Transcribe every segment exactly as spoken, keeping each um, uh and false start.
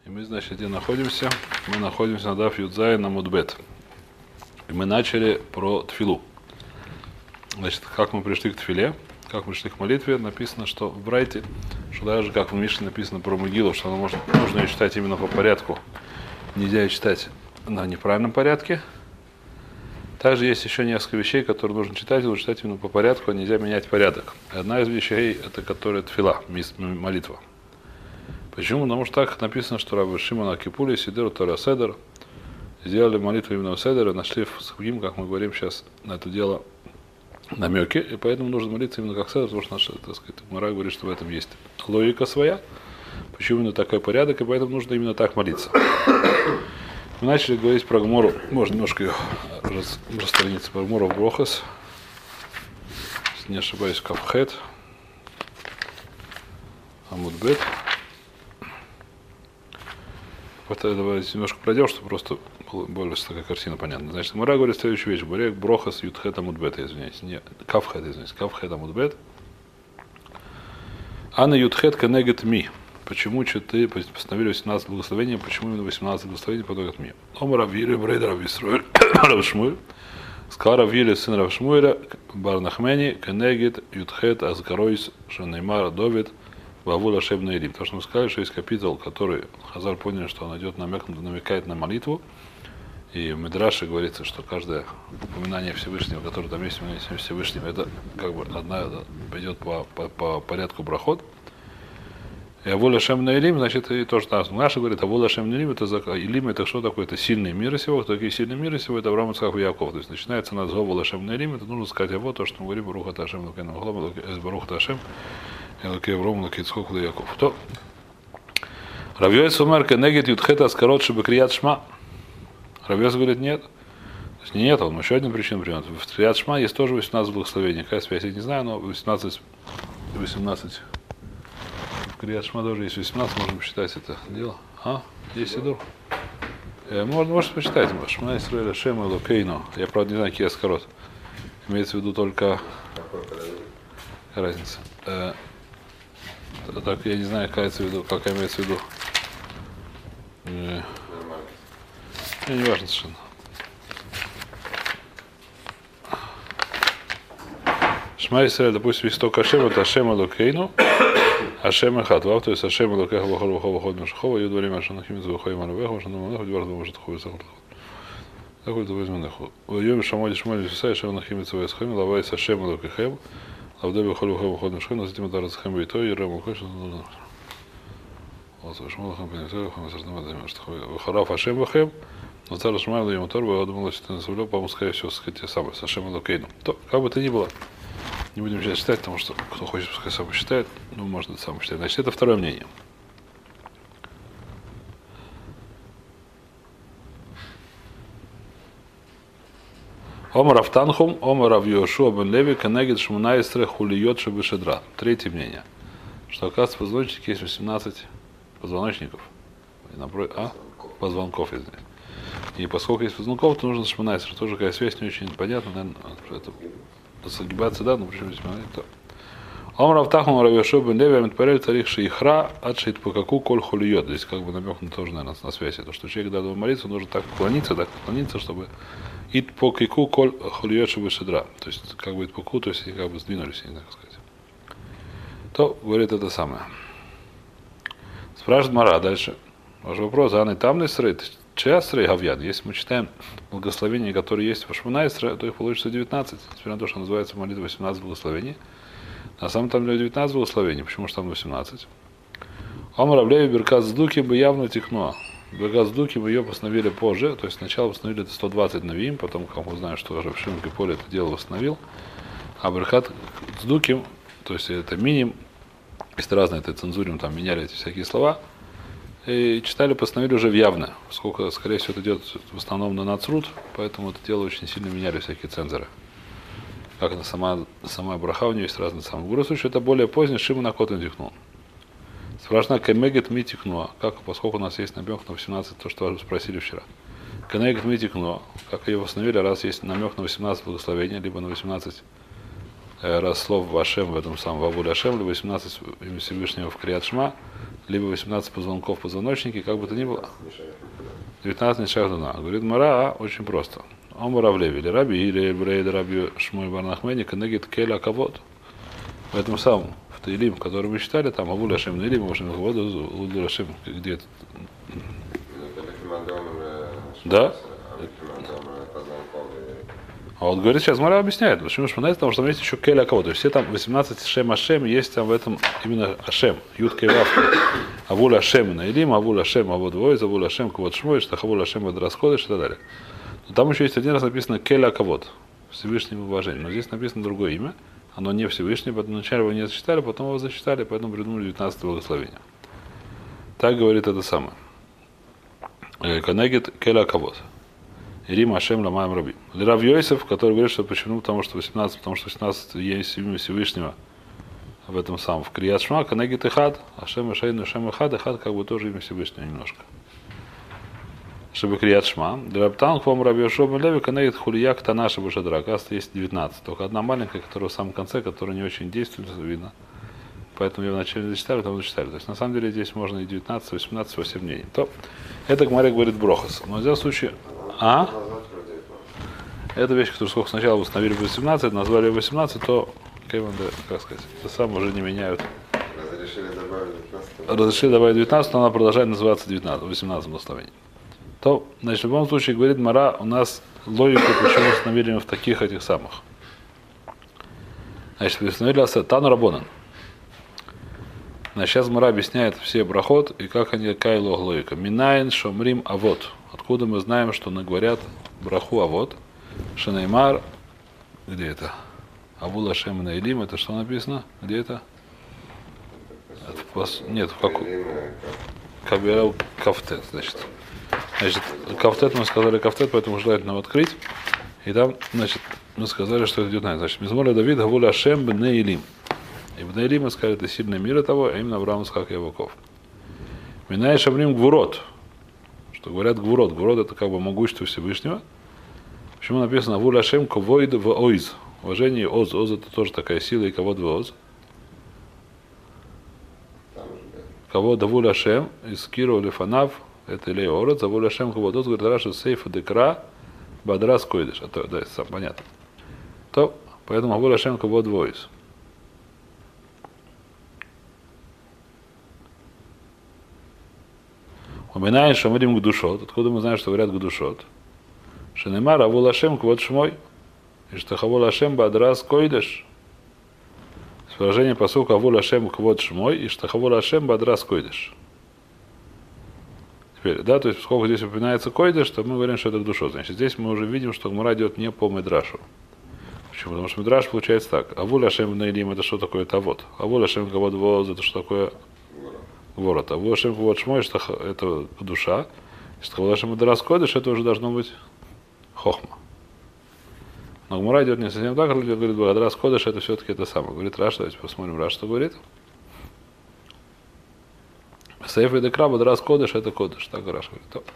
И мы, значит, где находимся? Мы находимся на Даф Юдзай на Мудбет. И мы начали про тфилу. Значит, как мы пришли к тфиле, как мы пришли к молитве, написано, что в Брайте, что даже как в Мишне написано про Могилу, что она может, нужно ее читать именно по порядку. Нельзя ее читать на неправильном порядке. Также есть еще несколько вещей, которые нужно читать, и нужно читать именно по порядку, а нельзя менять порядок. Одна из вещей, это которая тфила, молитва. Почему? Потому что так написано, что Рабби Шимон ха-Кипури, Сидер Тора Седер, сделали молитву именно в Седере, нашли в Сухим, как мы говорим сейчас, на это дело намеки, и поэтому нужно молиться именно как Седер, потому что наша, так сказать, Мара говорит, что в этом есть логика своя, почему именно такой порядок, и поэтому нужно именно так молиться. Мы начали говорить про Гмору, можно немножко ее раз, расстраниться, про Гмору в Брохас, если не ошибаюсь, Кавхет, Амудбет. Вот это давайте немножко пройдем, чтобы просто была более такая картина понятна. Значит, Мара говорит следующую вещь. Бурек Брохас Ютхет Амудбет, извиняюсь. Не, Кавхет, извиняюсь. Кавхет Амудбет. Анна Ютхет Кенегет Ми. Почему что ты постановили восемнадцать благословений, почему именно восемнадцать благословений подобных Ми? Омар Авили, Брейдер Ависруэль, Равшмуэль. Сказал Авили, сын Равшмуэля, Барнахмени, Кенегет, Ютхет, Азгаройс, Шанеймар, Довид, Вавула Шебна Ирим. Потому что мы сказали, что есть капитал, который Хазар понял, что он идет намек, намекает на молитву. И в Мидраше говорится, что каждое упоминание Всевышнего, которое там есть упоминание Всевышнего, это как бы одна пойдет по, по, по порядку брахот. И Авула Шебна Ирим, значит, и тоже нас. Наша говорит, Авула Шебна Ирим, это Илим, это что такое? Это сильный мир сего. Кто такие сильные миры сего? Это Авраам, Ицхак и Яков. То есть начинается нас Авула Шебна Ирим, это нужно сказать его, то, что мы говорим, Баруха Ташем, Баруха Ташем. Элокей Авром, Элокей Ицхак и Яков. То Рав Йосеф Омар Кенегет Ютхет Аскарот Шебе Крият Шма. Рав Йосеф говорит, нет. То есть нет, он еще одну причину приводит. В Крият Шма есть тоже восемнадцать благословений. Какая связь, я не знаю, но восемнадцать, восемнадцать. В Крият Шма тоже есть восемнадцать, можем посчитать это дело. А? Есть Сидур? Можно, можете посчитать. Шма Исраэль Шем Элокейну. Я, правда, не знаю, какие Аскарот. Имеется в виду только... Какая разница? Так, я не знаю, какая имеется в виду, как имеется в виду. Не, не важно совершенно. Шма Исраэль, допустим, есть только Ашем, это Ашем Элокейну, Ашем Эхад, вав, то есть Ашем Элокеха Вахор Вахор Вахор Мешахова, Юд Варим Ашем Нахим Звухаим Алавеха, Вашем Наманеху, Двар Двар Житху Исахут. Такой-то возьманеху. Йом Шамоди Шмоди Сусай, Ашем Нахим Цвай Схем, Лавайс Ашем Элокехем, Авдеби Холю Хем Вахор Мешахова, затем это Разхем Бейтой, Ерем Укош, вот Шмолахем Пенетой, Хем Сартамадами Аштахой, Вахараф Ашем Вахем, но царь Шмайла ему торбу, я думал, что ты насовлю, по-моему, скорее всего, сказать те самые, с Ашем Элокейну. То, как бы то ни было, не будем сейчас читать, потому что кто хочет, пускай сам считает, ну, можно сам считать. Значит, это второе мнение. Омар Автанхум, Омар Авьешуа бен Леви, Кенегет Шмунайстре Хулиот Шебешедра. Третье мнение. Что, оказывается, в позвоночнике есть восемнадцать позвоночников. А? Позвонков, извиняюсь. И поскольку есть позвонков, то нужно Шмунайстре. Тоже какая связь не очень понятна, наверное, это согибаться, да, но причем здесь то. Омар Автанхум, Омар Авьешуа бен Леви, Амитпарель Царих Шейхра, Адшейт Пакаку Коль Хулиот. Здесь как бы намекнут тоже, наверное, на связь. То, что человек, когда молится, нужно так поклониться, так поклониться, чтобы Ит по кику коль хулиёши бешедра. То есть, как бы ит по ку, то есть, как бы сдвинулись, не знаю, как сказать. То говорит это самое. Спрашивает Мара дальше. Ваш вопрос, а не там не срейт? Чья срей гавьян? Если мы читаем благословения, которые есть в Шмуна Исра, то их получится девятнадцать. Несмотря на то, что называется молитва восемнадцать благословений. На самом деле девятнадцать благословений. Почему же там восемнадцать? Омар Авлеви Беркат Сдуки бы явно текнуло. Бегаздуки мы ее постановили позже, то есть сначала постановили это сто двадцать навиим, потом, как мы знаем, что Рав Шимон Кипури это дело восстановил, а Беркат Сдуким, то есть это миним, есть разные, это цензурим, там меняли эти всякие слова, и читали, постановили уже в явно, поскольку, скорее всего, это идет в основном на нацрут, поэтому это дело очень сильно меняли всякие цензоры. Как это сама, сама браха, у нее есть разные самые. В любом случае, это более позднее, Шимон Акотен дихнул. Спрашивает, Кенегет Митикнуа, как, поскольку у нас есть намек на восемнадцать, то, что вы спросили вчера. Кенегет Митикнуа, как ее восстановили, раз есть намек на восемнадцать благословений, либо на восемнадцать э, раз слов Вашем в этом самом Вавуль Ашем, либо восемнадцать имя Всевышнего в Криат Шма, либо восемнадцать позвонков в позвоночнике, как бы то ни было. девятнадцать не шах дуна. Говорит Мара, очень просто. Омар Авлеви, или Раби, или Брейд Раби Шмуй Барнахмени, Канегит Келя Кавод. В этом самом, в Таилим, который мы читали, там Авуль Ашем Наилим, Вашем Кавод, Уду Ашем, где-то. Да? А вот говорит, сейчас Мара объясняет, почему Шмонайт, потому что там есть еще Келя Кавод. То есть все там восемнадцать Шем Ашем, есть там в этом именно Ашем, Ютка и Вавка. Авуль Ашем Наилим, Авуль Ашем Авод Войз, Авуль Ашем Кавод Шмой, Штахавуль Ашем Вад Расходыш и так далее. Но там еще есть один раз написано Келя Кавод, Всевышнему уважение. Но здесь написано другое имя, оно не Всевышнее, поэтому вначале его не зачитали, потом его зачитали, поэтому придумали девятнадцатое благословение. Так говорит это самое. Канегит Келя Кавод. Ирим Ашем Ламаем Раби. Рав Йосеф, который говорит, что почему, потому что восемнадцать, потому что восемнадцать есть имя Всевышнего в этом самом, в Крият Шма, Канегит Эхад, Ашем Ашейну Ашем Эхад, Эхад как бы тоже имя Всевышнего немножко. Чтобы Крият Шма. Драбтан к вам Раби Йошуа Леви, Канегит Хулияк Танаша Бушадра. Оказывается, есть девятнадцать. Только одна маленькая, которая в самом конце, которая не очень действует, видно. Поэтому ее вначале зачитали, потом зачитали. То есть, на самом деле, здесь можно и девятнадцать, восемнадцать, восемь мнений. То, это Гмаря говорит Брохас. Но в этом случае... А? Это вещь, которую сколько сначала установили восемнадцать, назвали восемнадцать, то, как сказать, это сам уже не меняют. Разрешили добавить девятнадцать. Разрешили добавить девятнадцать, но она продолжает называться девятнадцать, восемнадцать благословений. То, значит, в любом случае, говорит Мара, у нас логика, почему установили в таких этих самых. Значит, установили Тану Рабонан. Значит, сейчас Мара объясняет все брахот и как они, какая логика. Минайн шомрим авот. Откуда мы знаем, что говорят браху авот? Шанаймар, где это? Авул Ашем Наилим, это что написано? Где это? это нет, в каком? Кабирал Кафтет, значит. Значит, Кафтет мы сказали Кафтет, поэтому желательно открыть. И там, значит, мы сказали, что это девятнадцать. Значит, Мизмор Давид Авул Ашем Наилим. И в Наилим мы сказали, это сильное мира того, а именно Авраам, Исхак и Яков. Минай Шамрим Гвурот. Что говорят Гвурот. Гвурот это как бы могущество Всевышнего. Почему написано Авуль Ашем Ковойд в Ойз? Уважение Оз. Оз это тоже такая сила и Ковод в Оз. Ковод Авуль Ашем из Киру Лефанав. Это Илей Ород. Авуль Ашем Ковод Оз. Говорит, Раша Сейфа Декра Бадрас Койдыш. А то, да, сам понятно. То, поэтому Авуль Ашем Ковод в Ойз. Уминаем, что мы говорим Гдушот. Откуда мы знаем, что говорят Гдушот? Шенемар Авул Ашем Квот Шмой. И что Авул Ашем Бадрас Койдеш. Выражение посылка Авул Ашем Квот Шмой. И что Авул Ашем Бадрас Койдеш. Теперь, да, то есть, поскольку здесь упоминается Койдеш, то мы говорим, что это Гдушот. Значит, здесь мы уже видим, что Гмара идет не по Мидрашу. Почему? Потому что Мидраш получается так. Авул Ашем Наилим это что такое Тавод. Авул Ашем Квот Воз это что такое Ворот. А Авул Ашем Квот Шмой это душа. Если Авул Ашем Бадрас Койдеш, это уже должно быть Хохма. Но Гмара идет не совсем так, говорит, Бадрас Кодыш это все-таки это самое. Говорит Раш, давайте посмотрим Раш, что говорит. Сейф и Декра, Бадрас Кодыш это Кодыш. Так Раш говорит.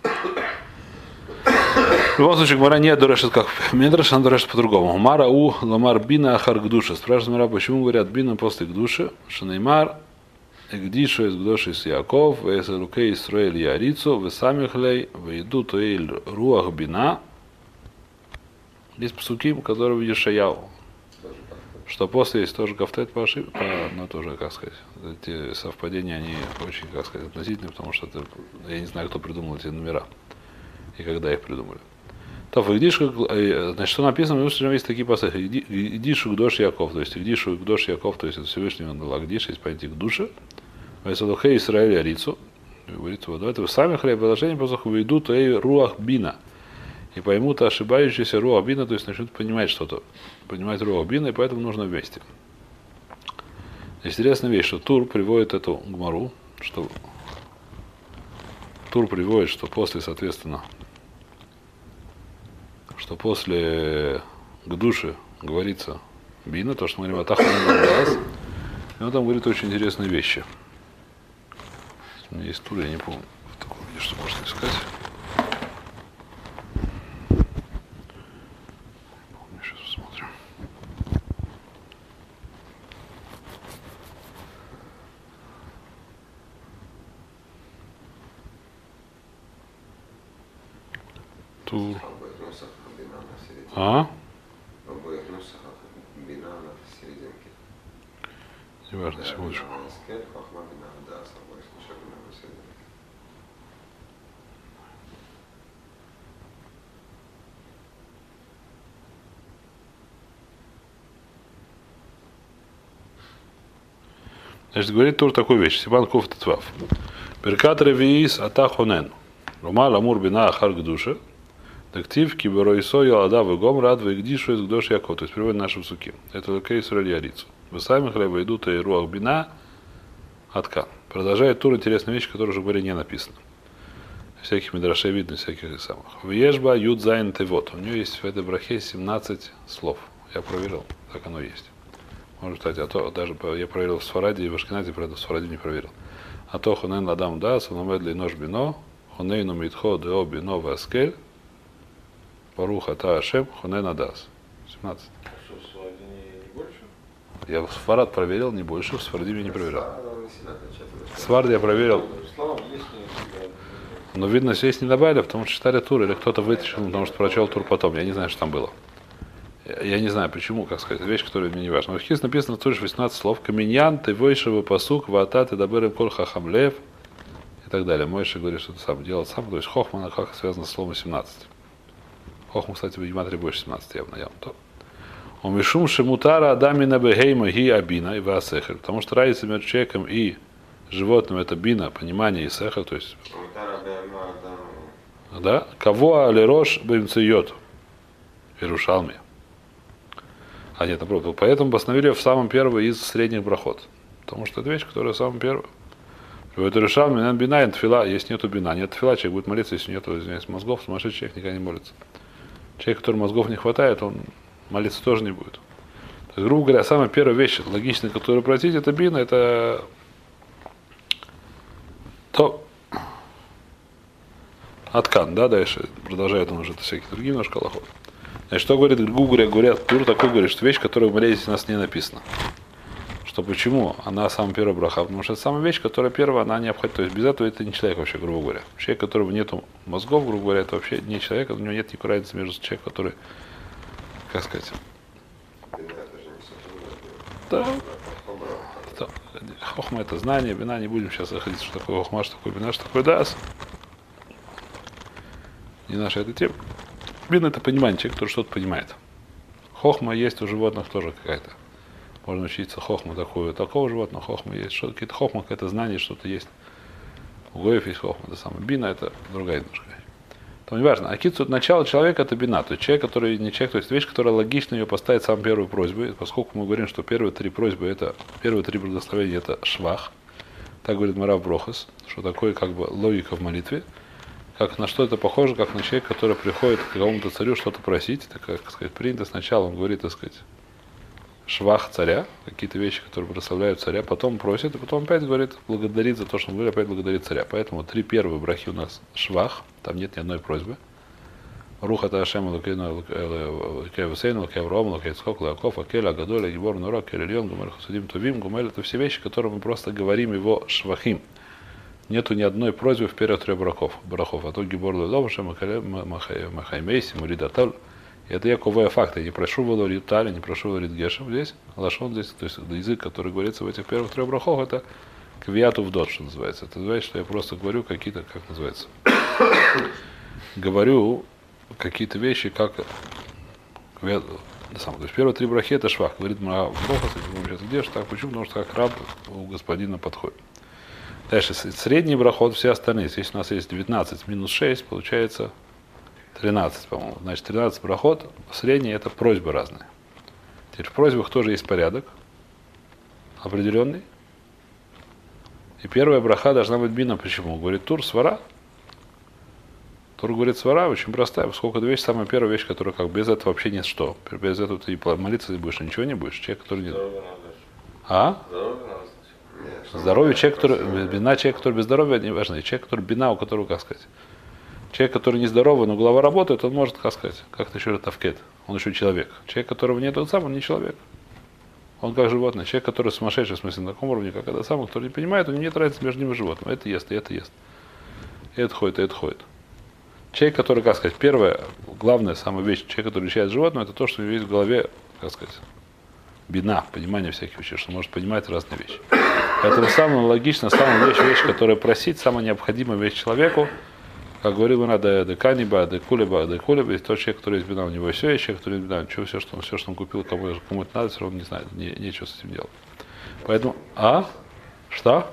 В любом случае, Гмара не дорешит как Медраш, она дорешит по-другому. Мара у ламар бина ахар гдуша. Спрашивает Мара, почему говорят бина после гдуши? Шанеймар, Эгдишу из гдуши с Яков, вес рукей Исраэль Ярицу, весамихлей, вейду тоэль руах бина. Есть псуки, которые в Ешаяу. Что после есть тоже кафтет по ошибке, но тоже, как сказать, эти совпадения, они очень, как сказать, относительные, потому что это, я не знаю, кто придумал эти номера и когда их придумали. То в Игдишу, значит, что написано, в есть такие пассажи. Игдишу Гдош Яков, то есть Игдишу Гдош Яков, то есть это Всевышний он дал Агдиш, есть понятие к душе. Вайсалухей Исраэль Арицу. Говорит, вот это вы сами хлеб положение, поскольку выйдут, то и руах бина. И поймут ошибающиеся руах бина, то есть начнут понимать что-то. Понимать руах бина, и поэтому нужно вместе. Интересная вещь, что Тур приводит эту гмару, что Тур приводит, что после, соответственно, что после Гдуши говорится бина, то, что мы говорим Атаху глаз, и он там говорит очень интересные вещи. У меня есть Тур, я не помню, в таком виде, что можно искать. Помню, сейчас посмотрим. Тур. Обоих нусах бина на серединке. А? Обоих нусах бина на серединке. Неважно, секундочку. Скель, хохма бина, да, с обоих нусах бина на серединке. Значит, говорит Тур такую вещь. Сибан Куф Тетвав. Беркат Ревиис Атахонен. Рума Ламур Бина Ахар Гдуша. Тактив Киберойсо Ялада Вегом Рад Вегдишу из Гдош Яков. То есть перевод наши суки. Это Лукейс Ральярицу. Вы сами хлеба идут и руах бина атка. Продолжает Тур интересную вещь, которая уже в говоре не написана. Всяких мидрашей видно, всяких самых. Вьежба Юд Зайн Тевот. У нее есть в этой брахе семнадцать слов. Я проверил, так оно есть. Может, кстати, а то даже я проверил в Сфараде и в Ашкеназе, правда, в Сфараде не проверил. А то хунен ладам да, санамедли нож бино, хунейну митхо део бино васкель, паруха та ашем, хунен адас. семнадцать. А что, в Сфараде не, не больше? Я в Сфарад проверил, не больше, в Сфараде я не проверял. Она не сильно отличается. В Сфарде я проверил, Слава есть не но видно, здесь не добавили, потому что читали тур, или кто-то вытащил, потому что прочел тур потом. Я не знаю, что там было. Я, я не знаю, почему, как сказать, вещь, которая мне не важна. В Хис написано в туре восемнадцать слов. Каминьян, ты войшего пасук, вата, ты добырым коль хахамлев и так далее. Мойша говорит, что это сам делал сам. То есть хохмана как связано с словом семнадцать. Хохма, кстати, в Гематрии больше семнадцать явно. явно то. У мишум шимутара адамина бегейма ги абина и васехер. Потому что разница между человеком и животным это бина, понимание и сехер, то есть да? Кого алирош бимциот Иерушалме. А нет, наоборот. Поэтому постановили ее в самом первом из средних брахот. Потому что это вещь, которая самая первая. Приводит Иерушалме, нет бина, нет тфила, если нету бина. Нет тфила, человек будет молиться, если нету, извиняюсь, мозгов, сумасшедший человек никогда не молится. Человек, который мозгов не хватает, он молиться тоже не будет. То есть, грубо говоря, самая первая вещь, логичная, которую просить, это бина, это то Аткан, да, дальше продолжает он уже это всякие другие немножко аллахот. Значит, что говорит Гугуря, говорят, Тур такой говорит, что вещь, которая в море здесь у нас не написана. Что почему? Она самая первая браха, потому что это самая вещь, которая первая, она необходима. То есть без этого это не человек вообще, грубо говоря. Человек, у которого нету мозгов, грубо говоря, это вообще не человек, у него нет никакой разницы между человеком, который, как сказать, да. Хохма это знание, бина, не будем сейчас заходить, что такое хохма, что такое бина, что такое дас. Не наша эта тема. Бин это понимание, человек, который что-то понимает. Хохма есть у животных тоже какая-то. Можно учиться хохму такую, такого животного хохма есть. Что, какие-то хохма, какое-то знание, что-то есть. У гоев есть хохма, это самое. Бина это другая немножко. То не важно. Акицу начало человека это бина. То есть человек, который не человек, то есть вещь, которая логично ее поставить самую первую просьбу. И поскольку мы говорим, что первые три просьбы это, первые три благословения это швах. Так говорит Марав Брохас, что такое как бы логика в молитве. Как на что это похоже, как на человека, который приходит к какому-то царю что-то просить, так как сказать, принято сначала, он говорит, так сказать, швах царя, какие-то вещи, которые прославляют царя, потом просит, и потом опять говорит, благодарит за то, что он говорит, опять благодарит царя. Поэтому три первые брахи у нас швах, там нет ни одной просьбы. Руха Ташем Лукейну Лукейвусейну Лукейвром Лукейцхок Лаков Акель Агадоль Гибор Нурак Келильон Гумель Хасудим Тувим Гумель это все вещи, которые мы просто говорим его швахим. Нету ни одной просьбы в первых трех брахов. Брахов. А то Гибор Луловша Махаймейси Муридаталь. Это яковые факты. Я не прошу Валорит Тали, не прошу Валорит Гешем здесь. Лашон здесь, то есть язык, который говорится в этих первых трех брахов, это квиату в дот, что называется. Это называется, что я просто говорю какие-то, как называется, говорю какие-то вещи, как квиату. То есть первые три брахи это швах. Говорит Мара Броха, сейчас где так почему? Потому что как раб у господина подходит. Дальше, средний брахот, все остальные. Если у нас есть девятнадцать минус шесть, получается тринадцать, по-моему. Значит, тринадцать брахот, средний это просьбы разные. Теперь в просьбах тоже есть порядок определенный. И первая браха должна быть бина. Почему? Говорит Тур, свара. Тур говорит, свара очень простая. Поскольку это вещь, самая первая вещь, которая как без этого вообще нет что. Без этого ты молиться не будешь, ничего не будешь. Человек, который не... А? Здоровье, человек, который, бина, человек, который без здоровья, не важно. Человек, который бина, у которого, как сказать, человек, который нездоровый, но голова работает, он может, как сказать, как-то еще тавкет. Он еще человек. Человек, которого нет, он сам, он не человек. Он как животное. Человек, который сумасшедший, в смысле, на таком уровне, как это сам, который не понимает, у него нет разницы между ним и животным. Это ест, и это ест. И это ходит, и это ходит. Человек, который, как сказать, первая, главная самая вещь, человек, который лечает животное, это то, что у него есть в голове, как сказать, бина, понимание всяких вещей, что может понимать разные вещи. Поэтому самое логично, самая вещь, вещь, которая просить, самая необходимая вещь человеку, как говорил Инада, де каниба, де кулеба, де кулеба, есть тот человек, который есть бина, у него все, есть человек, который есть бина, ничего, все, что он, все, что он купил, кому, кому это надо, все равно не знает, не, нечего с этим делать. Поэтому, а? Что?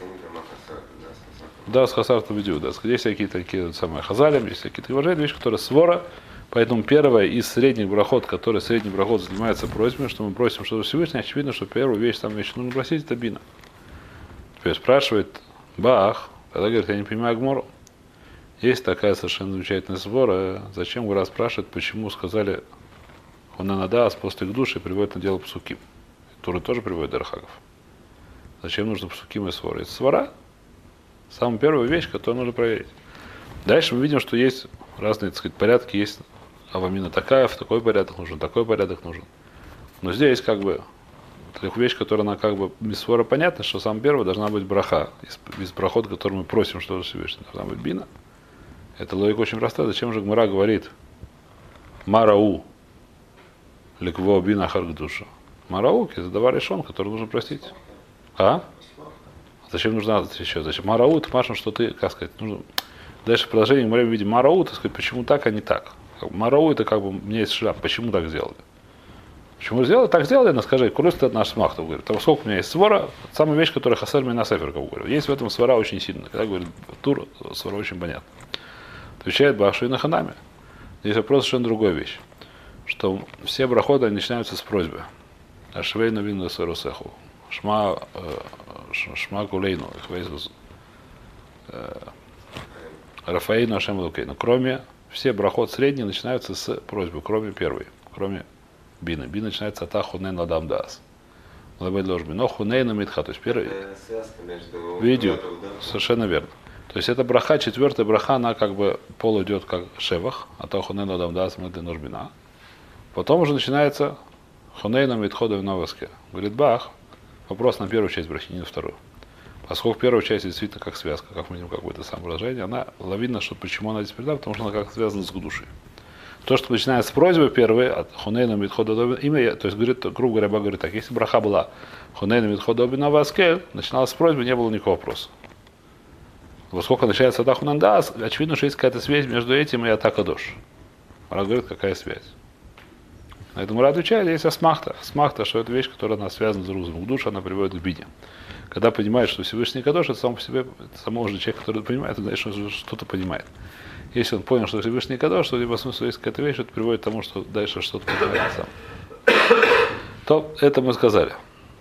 Да, с хасартом видео, да. Есть всякие такие самые хазалим, есть всякие такие уважаемые вещи, которые свора. Поэтому первая из средних брахот, который средний брахот занимается просьбой, что мы просим что-то Всевышнего, очевидно, что первую вещь, там вещь нужно просить, это бина. Теперь спрашивает Бах, когда говорит, я не понимаю Гмору. Есть такая совершенно замечательная свора. Зачем Гура спрашивает, почему сказали Хонанадаас после к душе приводит на дело псуким. Туры тоже приводит Дархагов. Зачем нужно псуким и свора? Это свора. Самая первая вещь, которую нужно проверить. Дальше мы видим, что есть разные, так сказать, порядки. Есть авамина такая, в такой порядок нужен, такой порядок нужен. Но здесь как бы вещь, которая она как бы без свора понятна, что самая первая должна быть браха. Из, из брахот, который мы просим, что Всевышний, должна быть бина. Эта логика очень простая. Зачем же Гмара говорит Марау ликво бина харгдуша? Марау, это давар решен, который нужно простить. А? Зачем нужно еще? Зачем? Мараут, Машин, что ты, как сказать, нужно. Дальше в продолжении мы видим Мараут, так сказать, почему так, а не так. Мараут это как бы, у меня есть шляп, почему так сделали? Почему сделали? Так сделали, но скажи, курс это наш смах, говорит. Там сколько у меня есть свора, самая вещь, которая хасар на сефер, как говорю. Есть в этом свора очень сильно. Когда говорит тур, свора очень понятно. Отвечает Бахшу и на ханаме. Здесь вопрос совершенно другая вещь. Что все браходы начинаются с просьбы. Ашвейну вину сарусеху. Шма, шма кулейну, Рафаину Ашем Лукейну. Кроме, все брахот средние начинаются с просьбы, кроме первой, кроме бины. Бина начинается от Ахунен Ладам Даас. Лабед ложби. Но Хунейна Митха, то есть первый. Видео. Совершенно верно. То есть это браха, четвертая браха, она как бы пол идет как шевах, от Ахунен Ладам Даас Митха Ножбина. Потом уже начинается Хунейна Митха Довиноваске. Говорит Бах. Вопрос на первую часть брахи, не на вторую. Поскольку первая часть действительно как связка, как мы видим какое-то самовыражение, она лавина, что почему она здесь передана, потому что она как связана с душей. То, что начинается с просьбы первой, от Хунейна Митхода Добина, имя, то есть, говорит, грубо говоря, говорит так, если браха была Хунейна Митхода Добина Васкель, начиналась с просьбы, не было никакого вопроса. Поскольку начинается от Ахунандаас, очевидно, что есть какая-то связь между этим и Атакадош. Она говорит, какая связь. На этом Мара отвечает, есть асмахта. Асмахта, что это вещь, которая она связана с рузом. Душа она приводит к бине. Когда понимает, что Всевышний Кадош, это сам по себе, это само же человек, который понимает, это значит, что что-то понимает. Если он понял, что Всевышний Кадош, то либо смысл есть какая-то вещь, это приводит к тому, что дальше что-то понимает сам. То это мы сказали.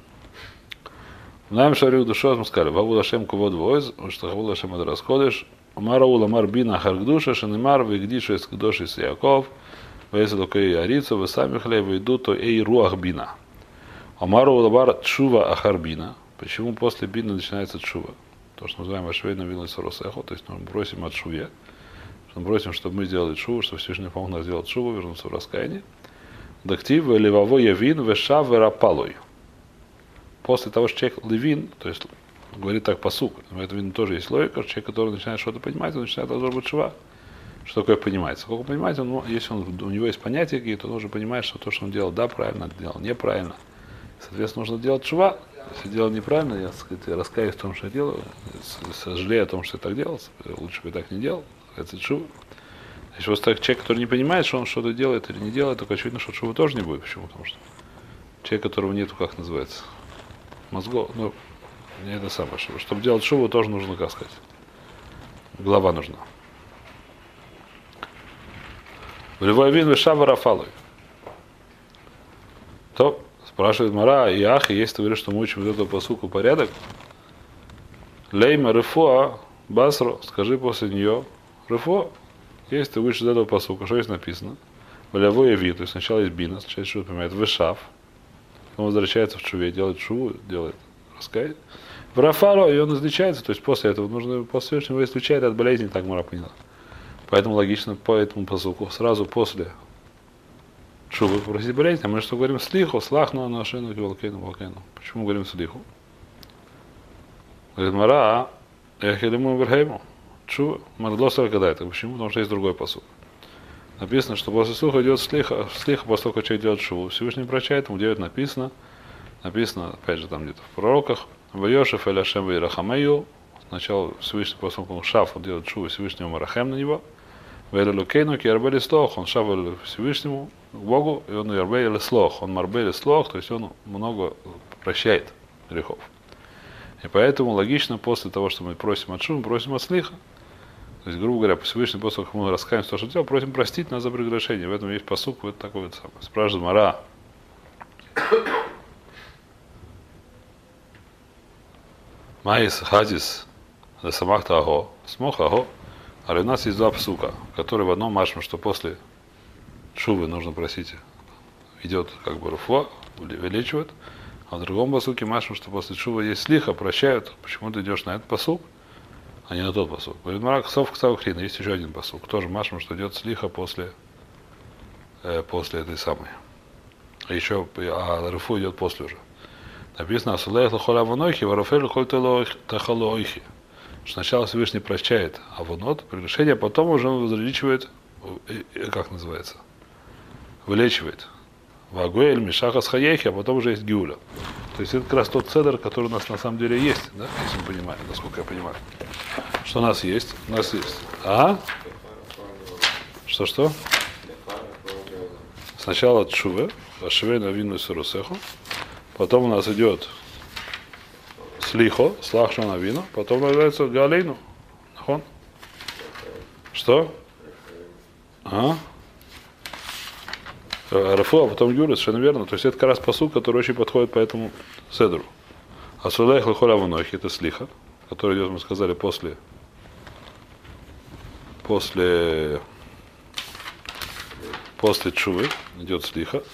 Нам шарю душу, мы сказали, Ваву Лашем кувод воз, что Ваву Лашем это расходишь, Мараула Марбина Харгдуша, Шанемар, Вигдиша из Кдоши с Яков, Веселокей Арицу, вы сами хлеб идут, то эй руах бина. Омару лабар чува ахарбина. Почему после бина начинается чува? То, что называем ашвейна вилой соросехо, то есть мы просим от шуве. Мы просим, чтобы мы сделали чуву, чтобы Всевышний помог нас сделать чуву, вернуться в раскаяние. Дактив леваво явин веша верапалой. После того, что человек левин, то есть говорит так пасук, в этом видно тоже есть логика, человек, который начинает что-то понимать, он начинает должен быть чува. Что такое понимает? Сколько понимает, он, ну, если он, у него есть понятия какие-то, он уже понимает, что то, что он делал, да, правильно, делал неправильно. Соответственно, нужно делать чува. Если делал неправильно, я, так сказать, раскаюсь в том, что я делаю, сожалею о том, что я так делал, лучше бы я так не делал, это чува. Если вот так человек, который не понимает, что он что-то делает или не делает, то очевидно, что чува тоже не будет. Почему? Потому что человек, которого нету, как называется, мозгов, ну, не это самое, чтобы, чтобы делать чуву, тоже нужно, как сказать, голова нужна. Левовин вешава рафалой. То спрашивает Мара и Ах, и если ты говоришь, что мы учим вот эту посуку порядок, лейма рефуа басро, скажи после нее рефуа. Если ты учишь из этого посука, что здесь написано? Валявой ви, то есть сначала есть бина, сначала что-то понимает, вешав, он возвращается в чуве, делает чуву, делает раскаяние. В рафало, и он излечается, то есть после этого нужно после этого исключать от болезни, так Мара поняла. Поэтому логично по этому посылку сразу после шубы попросить болезнь. А мы что говорим слиху, слахну, нашину, волкейну, волкейну. Почему говорим слиху? Говорит Мара, я хилиму верхейму. чува, Марлосар Гадайта. Почему? Потому что есть другой посуд. Написано, что после слуха идет слиха, слиха, после того, как человек делает шуву. Всевышний прощает, ему делает написано, написано, опять же, там где-то в пророках, Вайошев Эль Ашем Вайрахамею, сначала Всевышний, после того, как он шаф, он делает шуву, Всевышнему Марахем на него, Вайлелукейну, Киарбели Слох, он шаф Всевышнему, к Богу, и он Ярбели Слох, он Марбели Слох, то есть он много прощает грехов. И поэтому логично, после того, что мы просим от шувы, мы просим от слиха. То есть, грубо говоря, Всевышний, после того, как мы раскаемся в том, что делаем, просим простить нас за прегрешение. В этом есть посук, вот такой вот самый. Спрашивает Мара. Маис хадис да самахта аго, смох аго. А у нас есть два псука, которые в одном машем, что после шувы нужно просить, идет как бы руфа, увеличивает, а в другом посуке машем, что после шувы есть слиха, прощают. Почему ты идешь на этот посук, а не на тот посук? Говорит Марак, сов ксавхлина, есть еще один посук, тоже машем, что идет слиха после, э, после этой самой. А еще, а руфу идет после уже. Написано, асулех лохоля ванойхи, варуфель лохоль тахалойхи. Сначала Всевышний прощает авонот, прегрешение, а потом уже он возвеличивает, как называется, вылечивает. Вагуэль, Мишаха с Хаяхи, а потом уже есть Гиуля. То есть это как раз тот цедр, который у нас на самом деле есть, да, если мы понимаем, насколько я понимаю. Что у нас есть? У нас есть. А? Что-что? Сначала Тшуве, Ашвейна Вину Сарусеху, потом у нас идет Слихо, Слахшана Вину, потом появляется Галейну. Нахон? Что? А? Рафу, а потом Юля, совершенно верно. То есть это как раз посуд, который очень подходит по этому седру. А Сулейх Лахоля Ванохи, это Слиха, который идет, мы сказали, после после после Чувы идет Слиха.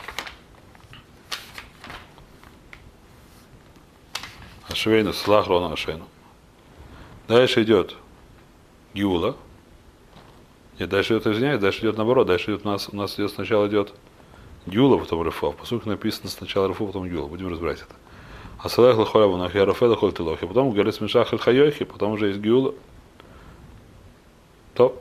Ашвейна Слах Рона Ашейну. Дальше идет Гиула. Нет, дальше идет, извиняюсь, дальше идет наоборот, дальше идет у нас, у нас идет сначала идет Гиула, потом Рефа. По сути написано сначала Рефа, потом Гиула. Будем разбирать это. А Салах Лахоля Ванахи, Арафе Лахоль Тилохи. Потом говорит Смешах Эль Хайохи, потом уже есть Гиула. То.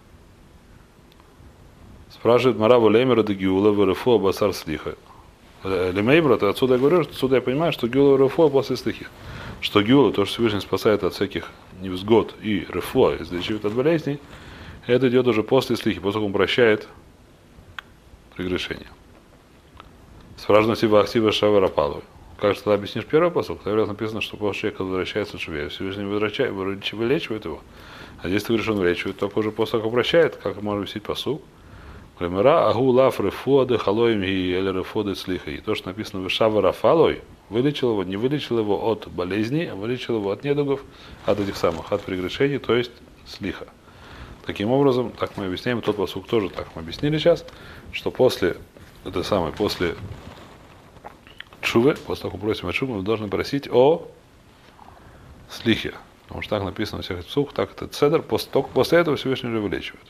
Спрашивает Мараву Леймера де Гиула в Рефу Абасар Слиха. Лемейбра, то отсюда я говорю, что отсюда я понимаю, что Гиула и Рефу после Слихи. Что Гиула, то, что Всевышний спасает от всяких невзгод, и Рефу излечивает от болезней, это идет уже после слихи, после того, как он прощает прегрешение. Спрашивает Сива Ахсива Шава Рапалу. Как же ты объяснишь первый посуд? Тогда написано, что после человека возвращается в шуве. Всевышний возвращает, вылечивает его. А здесь ты говоришь, он вылечивает только уже после того, как прощает. Как можно объяснить посуд? Примера Агу Лаф Рефуады Халоим и Эль Рефуады Слиха. И то, что написано в Шава Рафалой, вылечил его, не вылечил его от болезней, а вылечил его от недугов, от этих самых, от прегрешений, то есть слиха. Таким образом, так мы объясняем, тот посук тоже так мы объяснили сейчас, что после, это самое, после чувы, после того, как просим о чуве, мы должны просить о слихе. Потому что так написано во всех этих псух, так это цедр, после, только после этого Всевышний уже вылечивает.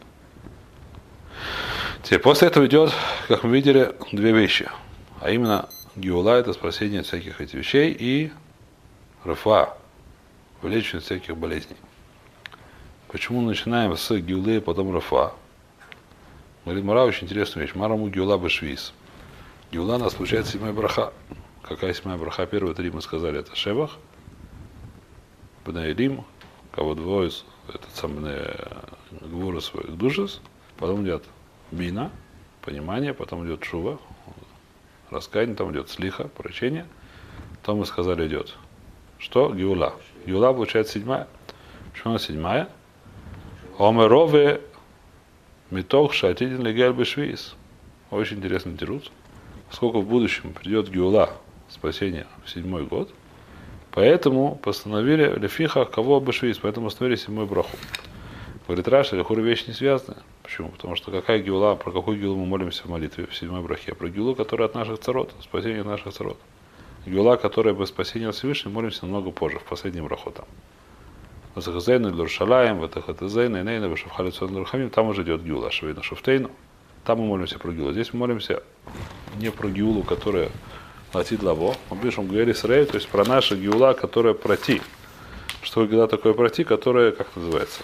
Теперь после этого идет, как мы видели, две вещи. А именно, гиула — это спасение от всяких этих вещей, и рафа — вылечивание от всяких болезней. Почему начинаем с гиулы, потом рафа? Говорит Мара очень интересную вещь. Мараму гиула бешвиз. Гиула у нас получается седьмая браха. Какая седьмая браха? Первые три мы сказали, это Шевах, Бнаилим, кого двое, этот самый Гвура свой душес, потом идет Бина, понимание, потом идет Шува, раскаяние, там идет Слиха, прощение, потом мы сказали идет что? Гиула. Гиула получается седьмая. Почему она седьмая? Омерове Митох Шатидин Легель Бешвиз. Очень интересный тирус. Сколько в будущем придет Гиула, спасение, в седьмой год. Поэтому постановили Лефиха кого Бешвиз, поэтому установили седьмой браху. Говорит Раша, Лехура вещь не связана. Почему? Потому что какая Гиула, про какую Гиулу мы молимся в молитве в седьмой брахе? Про Гиулу, которая от наших царот, спасение от наших царот. Гиула, которая без спасения от Всевышнего, молимся намного позже, в последнем браху там. Ватахазейну Луршалаем, Ватахатазейну, Нейна, Вашавхалицон Лурхамим, там уже идет Гиула, Швейна Шуфтейну. Там мы молимся про Гиулу. Здесь мы молимся не про Гиулу, которая латит лаво. Мы пишем Гуэли Срей, то есть про нашу Гиула, которая проти. что когда такое пройти, которое, как называется,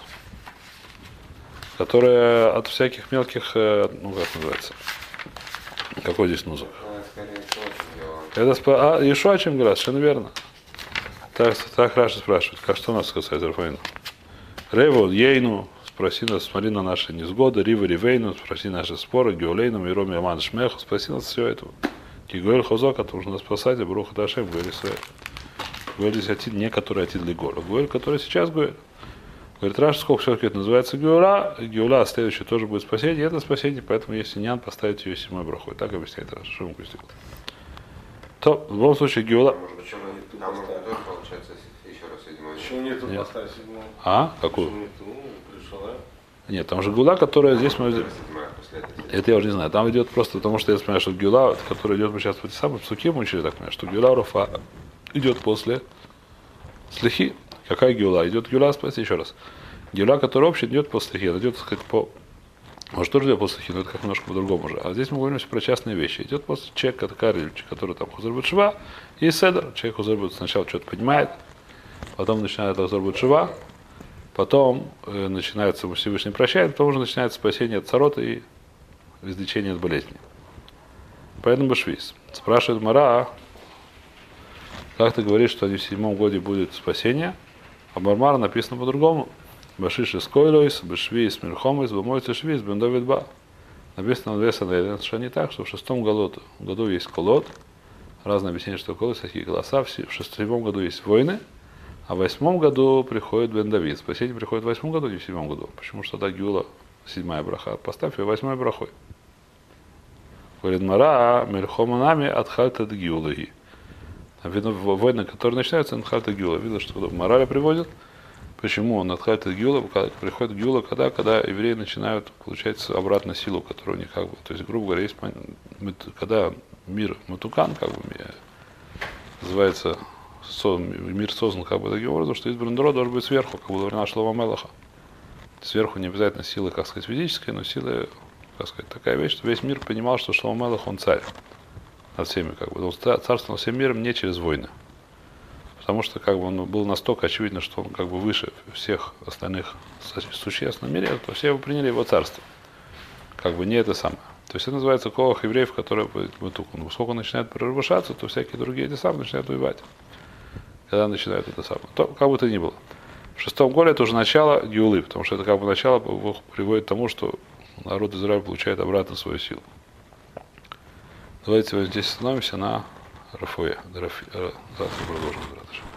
которое от всяких мелких, э, ну как называется, какой здесь нузок? Скорее, что очень дело. Это спа... А, Ешуа чем говорят, совершенно верно. Так, так Раши спрашивает, как что у нас касается Рафаина? Реву, Ейну, спроси нас, смотри на наши несгоды, Рива Ривейну, спроси наши споры, Геолейну, Мироми Аман Шмеху, спроси нас все это. Кигуэль Хозок, который нужно нас спасать, и Бруха Дашем, Гуэль Исраэль. Гуэль здесь Атид, не который Атид Легор, а Гуэль, который сейчас Гуэль. Говорит, Раши, сколько все-таки это называется Геула, Геула, следующий тоже будет спасение, и это спасение, поэтому если нян, поставить ее седьмой брахой. Так объясняет Раши, что ему сделать. То, в любом случае, Геула... Может, почему не ту Там может поставить? тоже получается еще раз седьмой. Почему не ту Нет. поставить седьмую? А? Какую? Почему не ту? Пришла, да? Нет, там же Геула, которая здесь мы... Седьмая последовательность. Это я уже не знаю. Там идет просто потому, что я понимаю, что Геула, который идет, мы сейчас в эти самые псуки мы учили, так понимаю, что Геула Руфа идет после слихи. Какая Геула? Идет Геула, спроси еще раз. Геула, которая общая, идет после слихи. Она идет, так сказать, по... Может, тоже идет после слихи, но это как немножко по-другому уже. А здесь мы говорим про частные вещи. Идет после человека, который там Хузар будет Шива, и Седер. Человек Хузар будет сначала что-то понимает, потом начинает Хузар будет Шива, потом э, начинается Всевышний прощает, потом уже начинается спасение от царота и излечение от болезни. Поэтому Башвиз. Спрашивает Мара, как ты говоришь, что они в седьмом годе будет спасение, а Бармара написано по-другому. Башиш из Койлойс, Башвиз, Мирхомойс, Бамойц и Швиз, Бен Давид Ба. Написано в Весанейден, что не так, что в шестом году, году есть колод, разные объяснения, что колод, такие голоса, в шестом году есть войны, а в восьмом году приходит Бен Давид. Спасение приходит в восьмом году, не в седьмом году. Почему что тогда Гюла, седьмая браха, поставь ее восьмой брахой. Говорит Мара, Мельхоманами от Хальта Гюлаги. Видно, войны, которые начинаются, от Хальта Гюла. Видно, что Мораля приводит. Почему он от Хальта Гюла, приходит Гюла, когда, когда евреи начинают получать обратно силу, которую у них как бы, то есть, грубо говоря, есть, когда мир Матукан, как бы, называется, мир создан как бы таким образом, что избранный народ должен быть сверху, как было времена Шломо Мелеха. Сверху не обязательно силы, как сказать, физической, но силы, как сказать, такая вещь, что весь мир понимал, что Шломо Мелех, он царь над всеми, как бы, он царствовал всем миром не через войны. Потому что как бы он был настолько очевидно, что он как бы выше всех остальных существ на мире, то все его приняли его царство. Как бы не это самое. То есть это называется колох евреев, которые ну, сколько начинают превышаться, то всякие другие эти самые начинают воевать. Когда начинают это самое. То как бы то ни было. В шестом году это уже начало Геулы, потому что это как бы начало приводит к тому, что народ Израиля получает обратно свою силу. Давайте сегодня здесь остановимся на Рафуе. Завтра продолжим.